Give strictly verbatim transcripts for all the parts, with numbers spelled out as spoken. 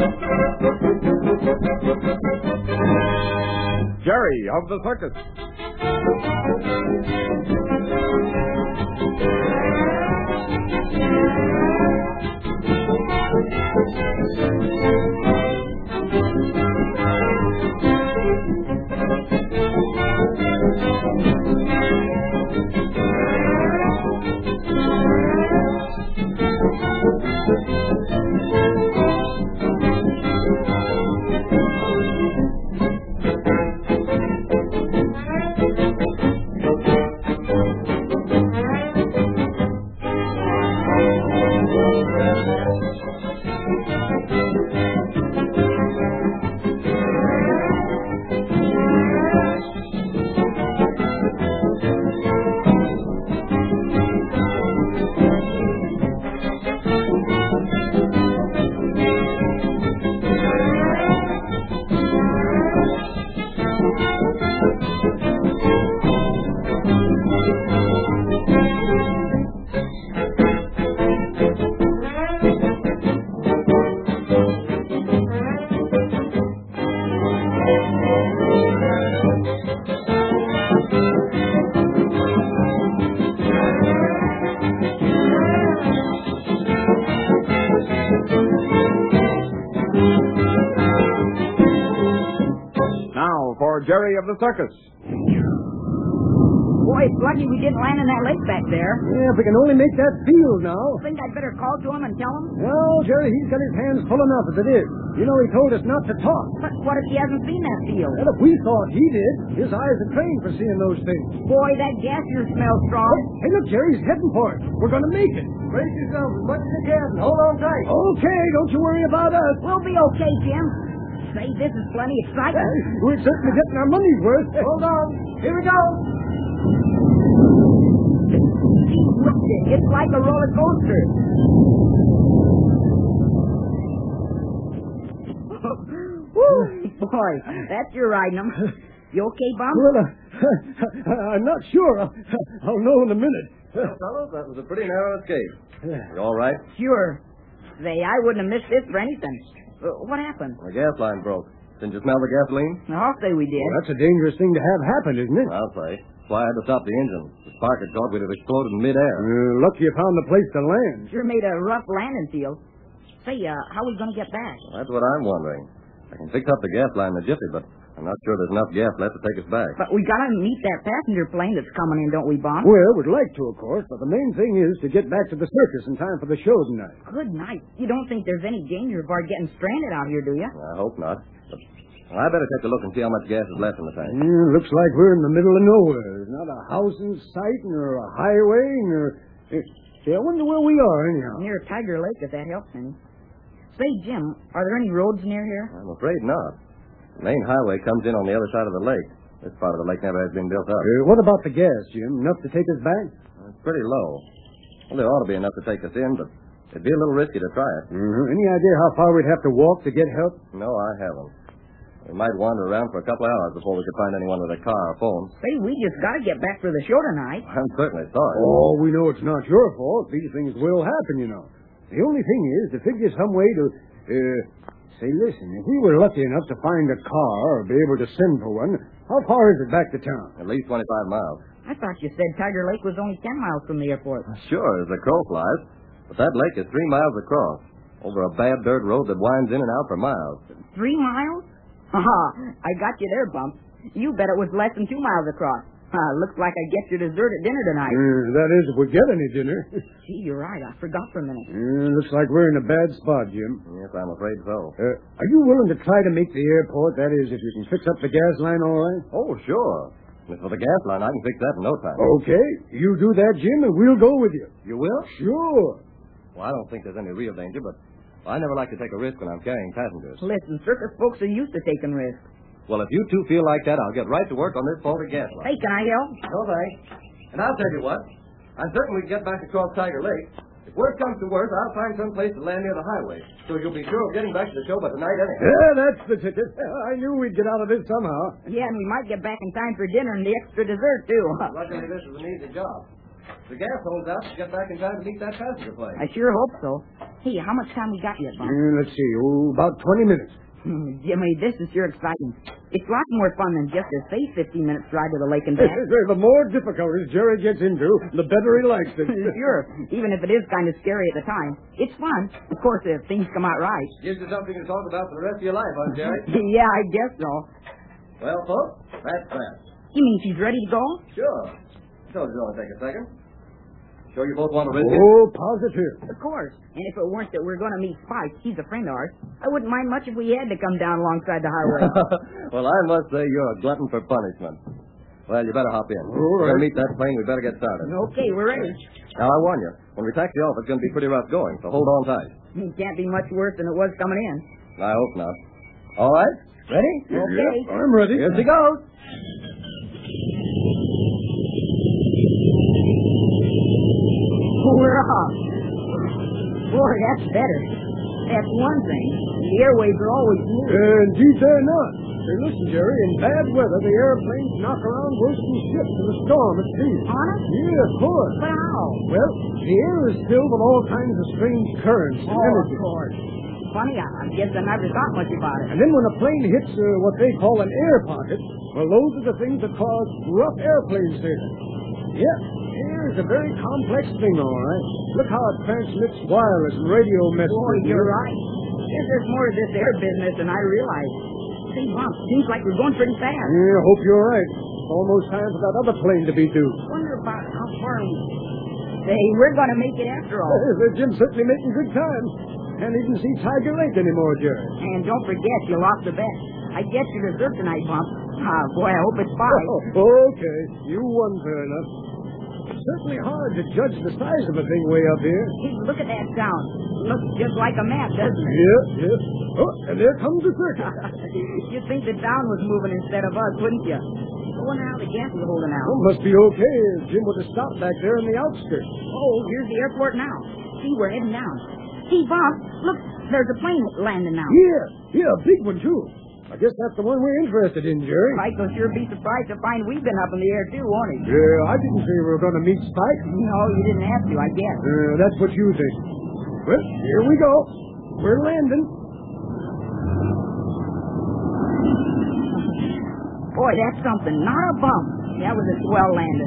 Jerry of the Circus. Jerry of the Circus. Boy, it's lucky we didn't land in that lake back there. Yeah, if we can only make that field now. Think I'd better call to him and tell him? No, Jerry, he's got his hands full enough as it is. You know, he told us not to talk. But what if he hasn't seen that field? Well, if we thought he did, his eyes are trained for seeing those things. Boy, that gas here smells strong. Hey, look, Jerry, he's heading for it. We're going to make it. Brace yourself as much as you can and hold on tight. Okay, don't you worry about us. We'll be okay, Jim. Say, this is plenty exciting. Hey, we're certainly getting our money's worth. Hold on. Here we go. Gee, look, it's like a roller coaster. Woo, boy, that's your riding them. You okay, Bum? Well, uh, I'm not sure. I'll, I'll know in a minute. Well, fellows, that was a pretty narrow escape. You all right? Sure. Say, I wouldn't have missed this for anything. Uh, what happened? The gas line broke. Didn't you smell the gasoline? I'll say we did. Well, that's a dangerous thing to have happen, isn't it? I'll say. That's why I had to stop the engine. The spark had thought we'd have exploded in midair. Uh, lucky you found the place to land. Sure made a rough landing field. Say, uh, how are we going to get back? Well, that's what I'm wondering. I can fix up the gas line in a jiffy, but I'm not sure there's enough gas left to take us back. But we got to meet that passenger plane that's coming in, don't we, Bum? Well, we'd like to, of course, but the main thing is to get back to the circus in time for the show tonight. Good night. You don't think there's any danger of our getting stranded out here, do you? I hope not. But, well, I better take a look and see how much gas is left in the tank. Yeah, looks like we're in the middle of nowhere. There's not a house in sight, nor a highway, nor... Hey, I wonder where we are, anyhow. Near Tiger Lake, if that helps any. Say, Jim, are there any roads near here? I'm afraid not. The main highway comes in on the other side of the lake. This part of the lake never has been built up. Uh, what about the gas, Jim? Enough to take us back? It's pretty low. Well, there ought to be enough to take us in, but it'd be a little risky to try it. Mm-hmm. Any idea how far we'd have to walk to get help? No, I haven't. We might wander around for a couple of hours before we could find anyone with a car or phone. Say, we just got to get back for the show tonight. I'm certainly sorry. Oh, we know it's not your fault. These things will happen, you know. The only thing is to figure some way to... Uh, say, listen, if we were lucky enough to find a car or be able to send for one, how far is it back to town? At least twenty-five miles. I thought you said Tiger Lake was only ten miles from the airport. Sure, as the crow flies. But that lake is three miles across, over a bad dirt road that winds in and out for miles. Three miles? Ha! I got you there, Bump. You bet it was less than two miles across. Uh, looks like I get your dessert at dinner tonight. Uh, that is, if we get any dinner. Gee, you're right. I forgot for a minute. Uh, looks like we're in a bad spot, Jim. Yes, I'm afraid so. Uh, are you willing to try to make the airport? That is, if you can fix up the gas line all right? Oh, sure. As for the gas line, I can fix that in no time. Okay. You do that, Jim, and we'll go with you. You will? Sure. Well, I don't think there's any real danger, but I never like to take a risk when I'm carrying passengers. Listen, circus folks are used to taking risks. Well, if you two feel like that, I'll get right to work on this faulty gas line. Hey, can I help? No, thanks. And I'll tell you what. I'm certain we can get back across Tiger Lake. If worst comes to worst, I'll find some place to land near the highway, so you'll be sure of getting back to the show by tonight anyhow. Yeah, that's the ticket. I knew we'd get out of this somehow. Yeah, and we might get back in time for dinner and the extra dessert, too. Luckily, this is an easy job. If the gas holds out, we'll get back in time to meet that passenger plane. I sure hope so. Hey, how much time we got yet, Bumps? Uh, let's see. Oh, about twenty minutes. Jimmy, this is sure exciting. It's lots more fun than just a safe fifteen minutes drive to the lake and back. The more difficulties Jerry gets into, the better he likes it. Sure, even if it is kind of scary at the time. It's fun, of course, if things come out right. Gives you something to talk about for the rest of your life, huh, Jerry? Yeah, I guess so. Well, folks, that's that. You mean she's ready to go? Sure. Told you it'll only take a second. Sure you both want to risk it? Oh, positive. Of course. And if it weren't that we're going to meet Spike, he's a friend of ours, I wouldn't mind much if we had to come down alongside the highway. Well, I must say you're a glutton for punishment. Well, you better hop in. All We're going right. to meet that plane. We better get started. Okay, we're ready. Now, I warn you, when we taxi off, it's going to be pretty rough going, so hold on tight. It can't be much worse than it was coming in. I hope not. All right? Ready? Okay. Yep, I'm ready. Here she goes. We're off. Boy, that's better. That's one thing. The airways are always smooth. And indeed they're not. Hey, listen, Jerry, in bad weather, the airplanes knock around worse than ships in a storm at sea. Honest? Yeah, of course. But how? Well, the air is filled with all kinds of strange currents and Oh, of energy. course. Funny, I I guess I never thought much about it. And then when a plane hits uh, what they call an air pocket, well, those are the things that cause rough airplane sailing. Yeah, air is a very complex thing, all right. Look how it transmits wireless and radio messages. Boy, you're right. Guess there's more to this air business than I realized. Say, Bump, seems like we're going pretty fast. Yeah, hope you're right. Almost time for that other plane to be due. Wonder about how far we... Say, we're going to make it after all. Uh, Jim's certainly making good time. Can't even see Tiger Lake anymore, Jerry. And don't forget, you lost the bet. I guess you're dessert tonight, Bump. Ah, boy, I hope it's five. Oh, okay. You won fair enough. It's certainly hard to judge the size of a thing way up here. Hey, look at that sound. Looks just like a map, doesn't it? Yep, yep. Oh, and there comes the circus. You'd think the town was moving instead of us, wouldn't you? I wonder how the gas is holding out. Well, must be okay if Jim would have stopped back there in the outskirts. Oh, here's the airport now. See, we're heading down. See, Bump, look, there's a plane landing now. Yeah, yeah, a big one, too. I guess that's the one we're interested in, Jerry. Spike will sure be surprised to find we've been up in the air, too, won't he? Yeah, I didn't say we were going to meet Spike. No, you didn't have to, I guess. Uh, that's what you think. Well, here we go. We're landing. Boy, that's something. Not a bump. That was a swell landing.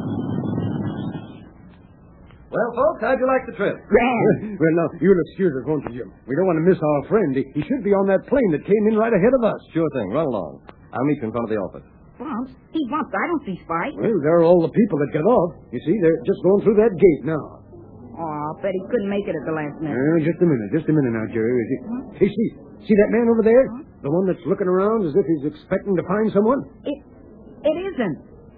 Well, folks, how'd you like the trip? Grand. Well, now, you'll excuse us, won't you, Jim? We don't want to miss our friend. He, he should be on that plane that came in right ahead of us. Sure thing. Run along. I'll meet you in front of the office. Bumps? Hey, Bumps, I don't see Spike. Well, there are all the people that got off. You see, they're just going through that gate now. Oh, I'll bet he couldn't make it at the last minute. Uh, just a minute, just a minute now, Jerry. Is he... Hey, see, see that man over there? The one that's looking around as if he's expecting to find someone? It, it isn't.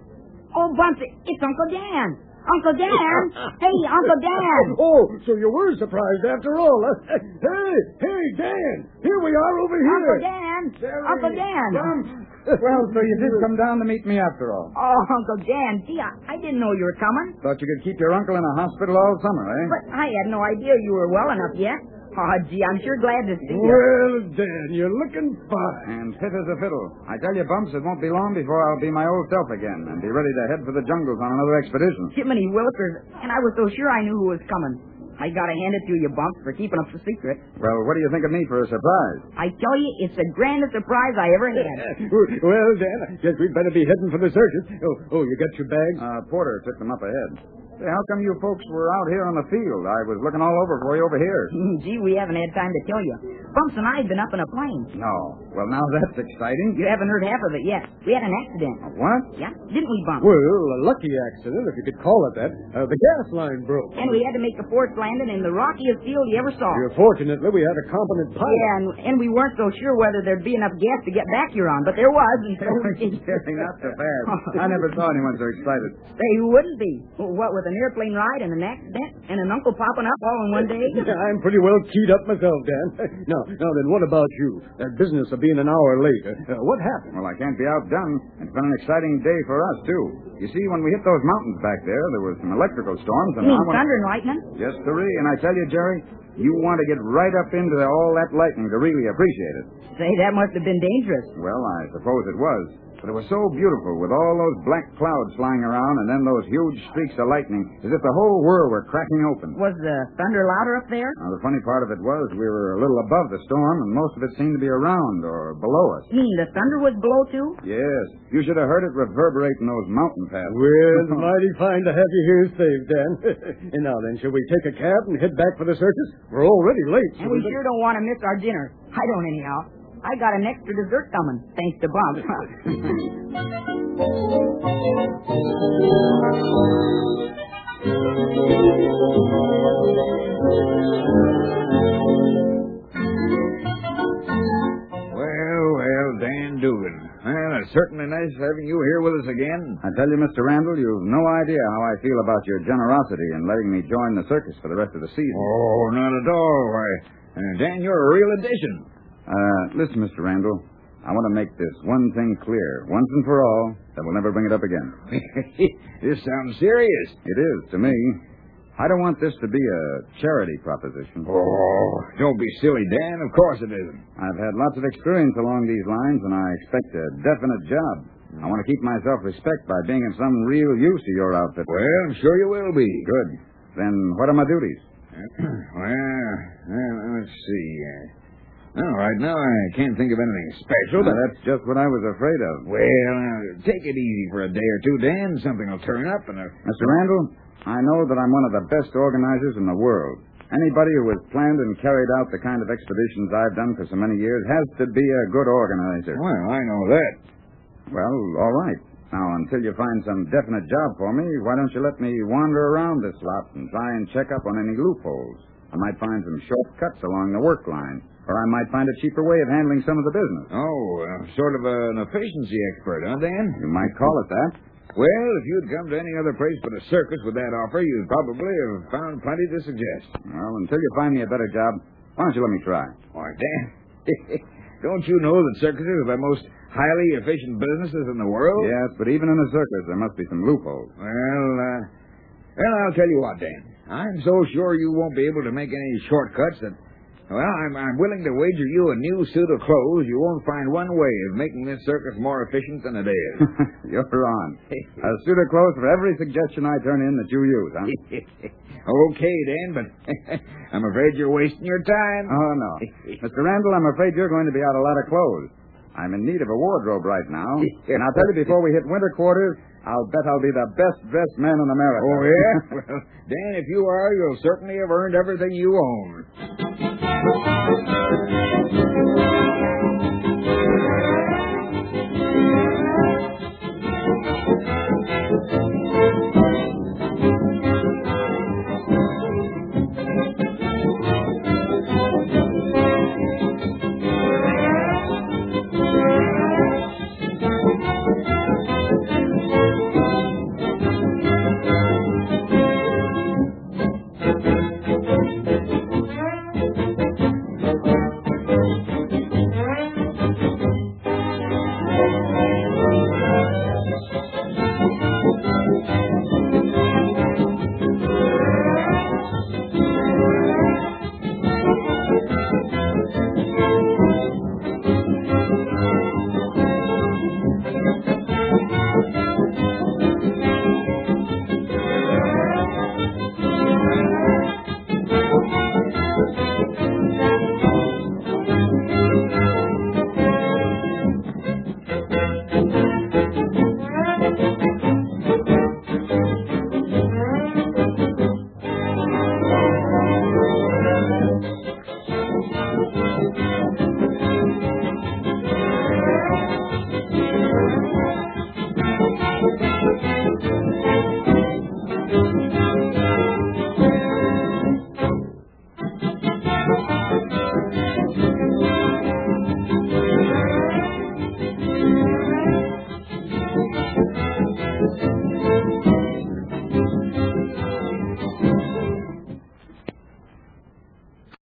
Oh, Bumps, it, it's Uncle Dan. Uncle Dan! Hey, Uncle Dan! Oh, so you were surprised after all. Huh? Hey, hey, Dan! Here we are over here. Uncle Dan! Jerry, Uncle Dan! Well, so you did come down to meet me after all. Oh, Uncle Dan, gee, I, I didn't know you were coming. Thought you could keep your uncle in a hospital all summer, eh? But I had no idea you were well enough yet. Oh, gee, I'm sure glad to see you. Well, Dan, you're looking fine. And fit as a fiddle. I tell you, Bumps, it won't be long before I'll be my old self again and be ready to head for the jungles on another expedition. Jiminy Willikers, and I was so sure I knew who was coming. I gotta hand it to you, Bumps, for keeping up the secret. Well, what do you think of me for a surprise? I tell you, it's the grandest surprise I ever had. Well, Dan, I guess we'd better be heading for the circus. Oh, oh, you got your bags? Uh, Porter took them up ahead. Say, how come you folks were out here on the field? I was looking all over for you over here. Gee, we haven't had time to tell you. Bumps and I have been up in a plane. No. Well, now that's exciting. You haven't heard half of it yet. We had an accident. What? Yeah, didn't we, Bumps? Well, a lucky accident, if you could call it that. Uh, the gas line broke. And we had to make a forced landing in the rockiest field you ever saw. Yeah, fortunately, we had a competent pilot. Yeah, and, and we weren't so sure whether there'd be enough gas to get back here on, but there was. And so Not so bad. I never saw anyone so excited. Say, who wouldn't be? What, with an airplane ride and an accident and an uncle popping up all in one day? I'm pretty well keyed up myself, Dan. Now, now then, what about you? That business of being an hour late. Uh, what happened? Well, I can't be outdone. It's been an exciting day for us, too. You see, when we hit those mountains back there, there was some electrical storms, and You mean I went... thunder and lightning? Yes, sirree. And I tell you, Jerry, You want to get right up into all that lightning to really appreciate it. Say, that must have been dangerous. Well, I suppose it was. But it was so beautiful with all those black clouds flying around and then those huge streaks of lightning, as if the whole world were cracking open. Was the thunder louder up there? Now, the funny part of it was we were a little above the storm, and most of it seemed to be around or below us. You mean the thunder was below, too? Yes. You should have heard it reverberate in those mountain passes. Well, it's mighty fine to have you here safe, Dan. And now then, shall we take a cab and head back for the circus? We're already late. And we sure don't want to miss our dinner. I don't anyhow. I got an extra dessert coming, thanks to Bumps. Well, well, Dan Dugan. Well, it's certainly nice having you here with us again. I tell you, Mister Randall, you've no idea how I feel about your generosity in letting me join the circus for the rest of the season. Oh, not at all. Why, uh, Dan, you're a real addition. Uh, listen, Mister Randall, I want to make this one thing clear, once and for all, that we'll never bring it up again. This sounds serious. It is, to me. I don't want this to be a charity proposition. Oh, don't be silly, Dan. Of course it isn't. I've had lots of experience along these lines, and I expect a definite job. I want to keep my self-respect by being of some real use to your outfit. Well, I'm sure you will be. Good. Then what are my duties? well, well, let's see. Uh, well, right now I can't think of anything special, Well, but... that's just what I was afraid of. Well, uh, take it easy for a day or two, Dan. Something will turn up and... Uh... Mister Randall, I know that I'm one of the best organizers in the world. Anybody who has planned and carried out the kind of expeditions I've done for so many years has to be a good organizer. Well, I know that. Well, all right. Now, until you find some definite job for me, why don't you let me wander around this lot and try and check up on any loopholes? I might find some shortcuts along the work line, or I might find a cheaper way of handling some of the business. Oh, uh, sort of an efficiency expert, huh, Dan? You might call it that. Well, if you'd come to any other place but a circus with that offer, you'd probably have found plenty to suggest. Well, until you find me a better job, why don't you let me try? Why, Dan, don't you know that circuses are the most highly efficient businesses in the world? Yes, but even in a circus, there must be some loopholes. Well, uh, well, I'll tell you what, Dan. I'm so sure you won't be able to make any shortcuts that, well, I'm, I'm willing to wager you a new suit of clothes you won't find one way of making this circus more efficient than it is. You're on. A suit of clothes for every suggestion I turn in that you use, huh? Okay, Dan, but I'm afraid you're wasting your time. Oh, no. Mister Randall, I'm afraid you're going to be out a lot of clothes. I'm in need of a wardrobe right now. And I'll tell you, before we hit winter quarters, I'll bet I'll be the best-dressed man in America. Oh, yeah? Well, Dan, if you are, you'll certainly have earned everything you own.